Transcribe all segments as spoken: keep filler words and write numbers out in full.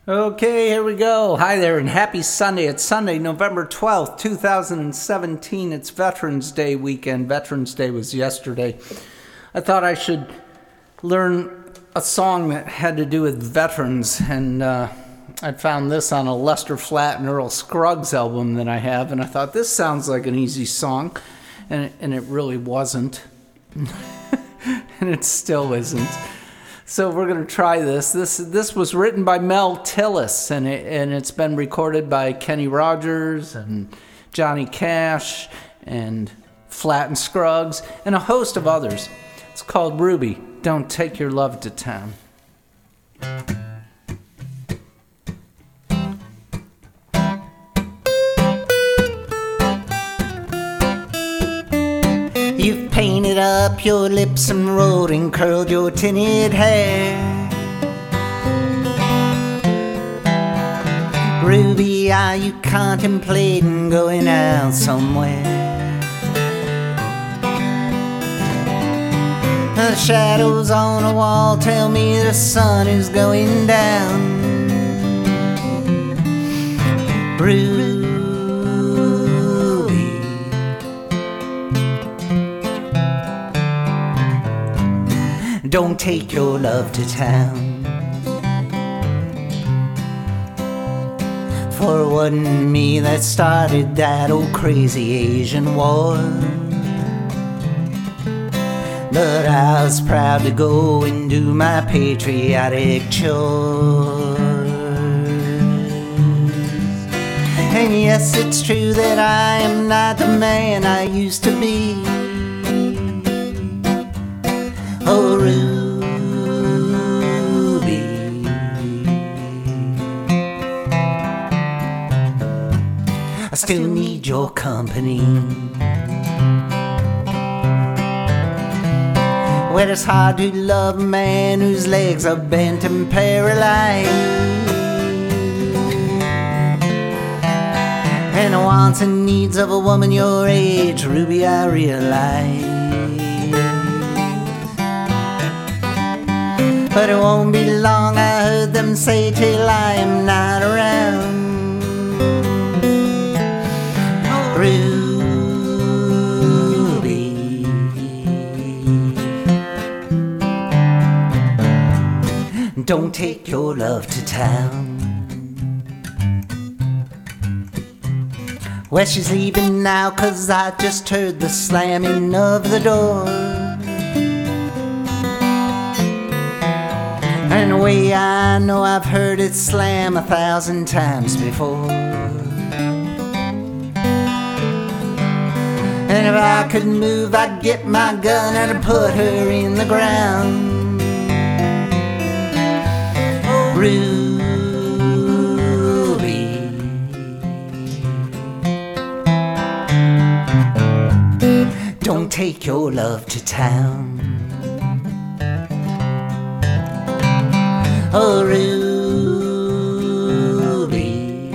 Okay, here we go. Hi there and happy Sunday. It's Sunday, November twelfth, two thousand seventeen. It's Veterans Day weekend. Veterans Day was yesterday. I thought I should learn a song that had to do with veterans, and uh, I found this on a Lester Flatt and Earl Scruggs album that I have, and I thought this sounds like an easy song, and it, and it really wasn't. And it still isn't. So we're going to try this. This this was written by Mel Tillis, and it, and it's been recorded by Kenny Rogers and Johnny Cash and Flatt and Scruggs and a host of others. It's called Ruby, Don't Take Your Love to Town. You've painted up your lips and rolled and curled your tinted hair. Ruby, are you contemplating going out somewhere? The shadows on the wall tell me the sun is going down. Ruby, don't take your love to town. For it wasn't me that started that old crazy Asian war, but I was proud to go and do my patriotic chores. And yes, it's true that I am not the man I used to be. Oh, Ruby, I still need your company. Well, it's hard to love a man whose legs are bent and paralyzed, and the wants and needs of a woman your age, Ruby, I realize. But it won't be long, I heard them say, till I am not around. Ruby, don't take your love to town. Well, she's leaving now, 'cause I just heard the slamming of the door. And the way I know, I've heard it slam a thousand times before. And if I could move, I'd get my gun and put her in the ground. Ruby, don't take your love to town. Oh, Ruby,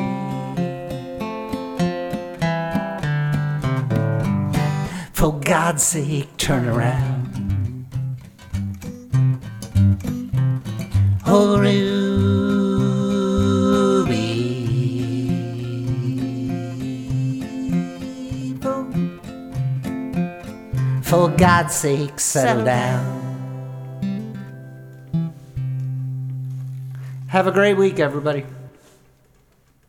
for God's sake, turn around. Oh, Ruby, for God's sake, settle down. Have a great week, everybody.